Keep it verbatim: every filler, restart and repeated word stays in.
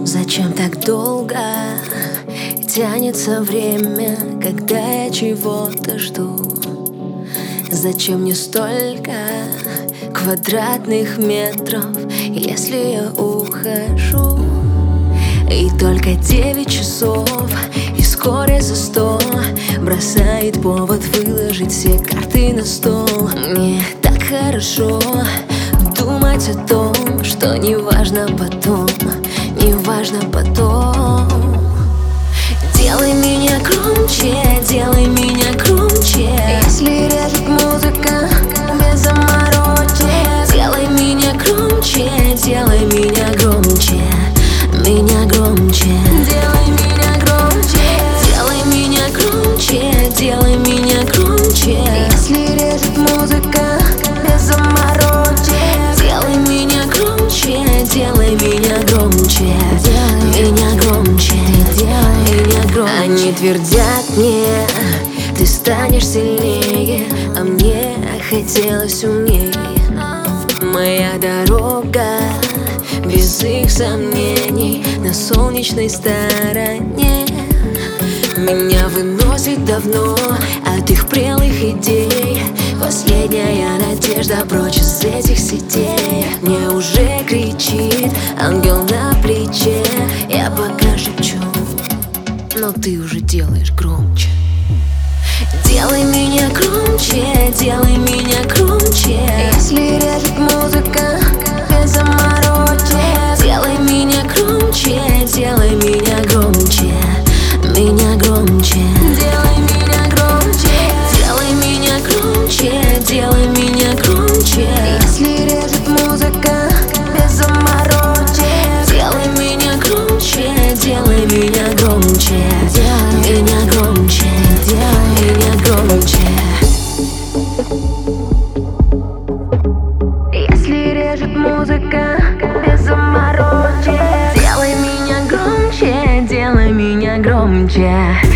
Зачем так долго тянется время, когда я чего-то жду? Зачем мне столько квадратных метров, если я ухожу? И только девять часов, и вскоре за сто бросает повод выложить все карты на стол. Мне так хорошо думать о том, что не важно потом, не важно потом. Делай меня громче, делай меня громче, если режет музыка без заморочек. Делай меня громче, делай меня громче, меня громче. Делай меня громче, делай меня громче, делай меня громче, если режет музыка без заморочек. Делай меня громче, делай меня громче, меня громче, меня громче. Они твердят мне, ты станешь сильнее, а мне хотелось умнее. Моя дорога без их сомнений на солнечной стороне. Меня выносит давно от их прелых идей. Последняя надежда прочь из этих сетей. Мне уже кричит ангел на плече. Я пока шепчу, но ты уже делаешь громче. Делай меня громче, делай меня громче, если режет музыка без заморочек. Делай меня громче, делай меня громче, меня громче. Делай меня громче, делай меня громче, делай меня громче, если режет музыка без заморочек. Делай меня громче, делай меня громче, меня громче, меня громче. Если режет музыка без заморочек. Делай меня громче, делай меня громче.